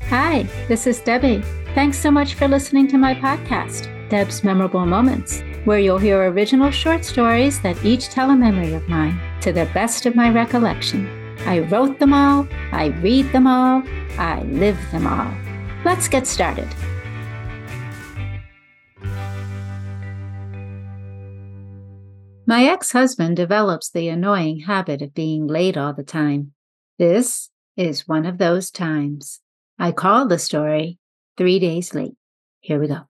Hi, this is Debbie. Thanks so much for listening to my podcast, Deb's Memorable Moments, where you'll hear original short stories that each tell a memory of mine to the best of my recollection. I wrote them all, I read them all, I live them all. Let's get started. My ex-husband develops the annoying habit of being late all the time. This is one of those times. I call the story 3 Days Late. Here we go.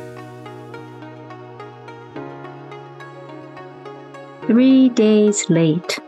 3 days late.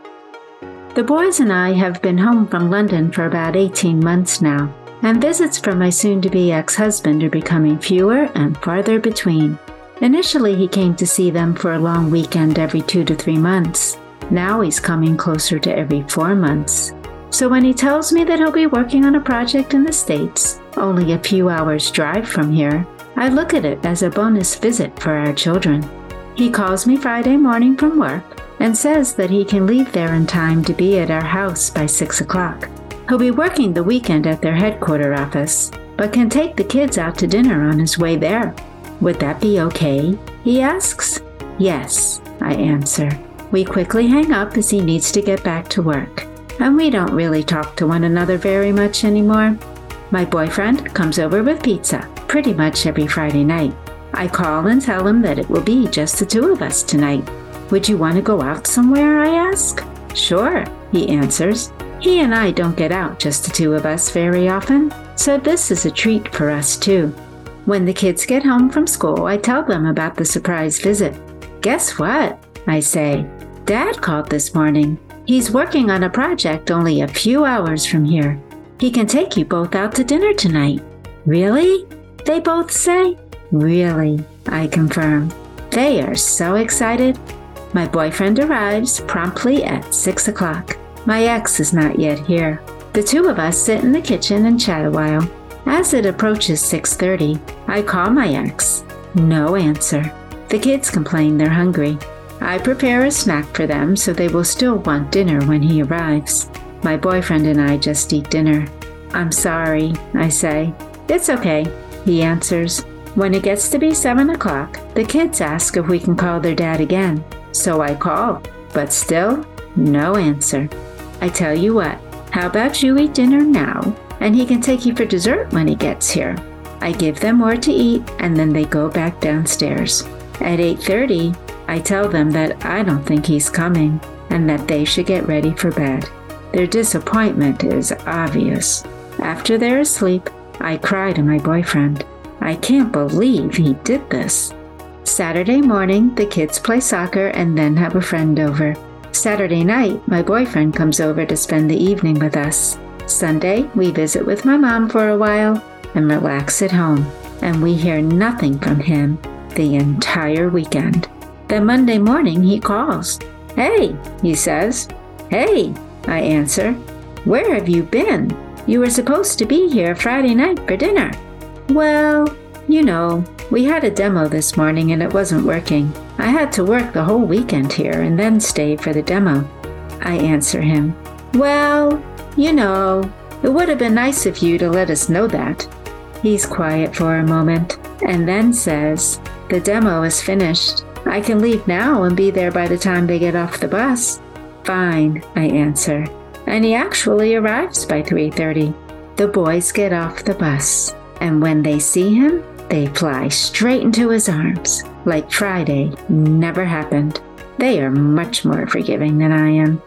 The boys and I have been home from London for about 18 months now, and visits from my soon-to-be ex-husband are becoming fewer and farther between. Initially, he came to see them for a long weekend every 2 to 3 months. Now he's coming closer to every 4 months. So when he tells me that he'll be working on a project in the States, only a few hours drive from here, I look at it as a bonus visit for our children. He calls me Friday morning from work and says that he can leave there in time to be at our house by 6 o'clock. He'll be working the weekend at their headquarters office, but can take the kids out to dinner on his way there. Would that be okay? He asks. Yes, I answer. We quickly hang up as he needs to get back to work. And we don't really talk to one another very much anymore. My boyfriend comes over with pizza pretty much every Friday night. I call and tell him that it will be just the two of us tonight. Would you want to go out somewhere, I ask? Sure, he answers. He and I don't get out just the two of us very often, so this is a treat for us too. When the kids get home from school, I tell them about the surprise visit. Guess what? I say. Dad called this morning. He's working on a project only a few hours from here. He can take you both out to dinner tonight. Really? They both say. Really, I confirm. They are so excited. My boyfriend arrives promptly at 6 o'clock. My ex is not yet here. The two of us sit in the kitchen and chat a while. As it approaches 6:30, I call my ex. No answer. The kids complain they're hungry. I prepare a snack for them so they will still want dinner when he arrives. My boyfriend and I just eat dinner. I'm sorry, I say. It's okay, he answers. When it gets to be 7 o'clock, the kids ask if we can call their dad again. So I call, but still, no answer. I tell you what, how about you eat dinner now, and he can take you for dessert when he gets here. I give them more to eat, and then they go back downstairs. At 8:30, I tell them that I don't think he's coming and that they should get ready for bed. Their disappointment is obvious. After they're asleep, I cry to my boyfriend. I can't believe he did this. Saturday morning, the kids play soccer and then have a friend over. Saturday night, my boyfriend comes over to spend the evening with us. Sunday, we visit with my mom for a while and relax at home. And we hear nothing from him the entire weekend. Then Monday morning, he calls. Hey, he says. Hey, I answer. Where have you been? You were supposed to be here Friday night for dinner. Well, we had a demo this morning and it wasn't working. I had to work the whole weekend here and then stay for the demo. I answer him. Well, it would have been nice of you to let us know that. He's quiet for a moment and then says, the demo is finished. I can leave now and be there by the time they get off the bus. Fine, I answer. And he actually arrives by 3:30. The boys get off the bus, and when they see him, they fly straight into his arms, like Friday never happened. They are much more forgiving than I am.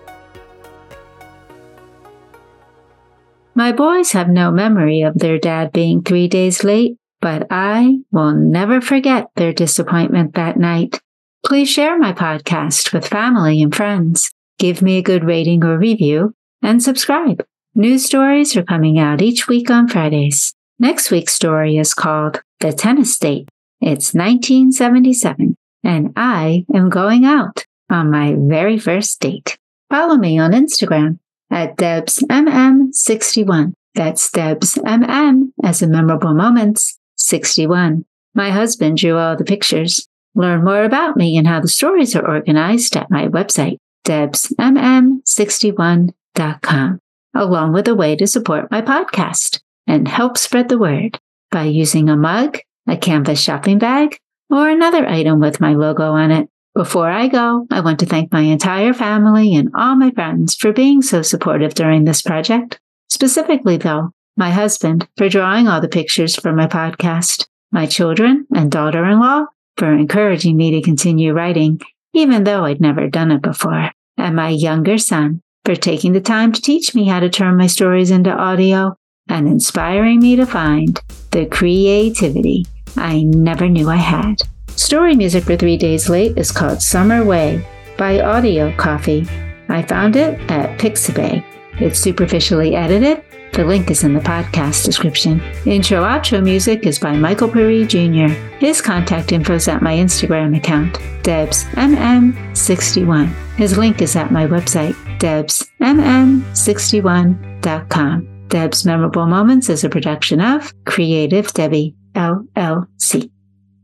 My boys have no memory of their dad being 3 days late, but I will never forget their disappointment that night. Please share my podcast with family and friends. Give me a good rating or review, and subscribe. New stories are coming out each week on Fridays. Next week's story is called The Tennis Date. It's 1977, and I am going out on my very first date. Follow me on Instagram at DebsMM61. That's DebsMM as in Memorable Moments 61. My husband drew all the pictures. Learn more about me and how the stories are organized at my website, DebsMM61.com, along with a way to support my podcast. and help spread the word by using a mug, a canvas shopping bag, or another item with my logo on it. Before I go, I want to thank my entire family and all my friends for being so supportive during this project. Specifically, though, my husband for drawing all the pictures for my podcast, my children and daughter-in-law for encouraging me to continue writing, even though I'd never done it before, and my younger son for taking the time to teach me how to turn my stories into audio and inspiring me to find the creativity I never knew I had. Story music for 3 Days Late is called Summer Way by Audio Coffee. I found it at Pixabay. It's superficially edited. The link is in the podcast description. Intro-outro music is by Michael Perry Jr. His contact info is at my Instagram account, DebsMM61. His link is at my website, DebsMM61.com. Deb's Memorable Moments is a production of Creative Debbie, LLC.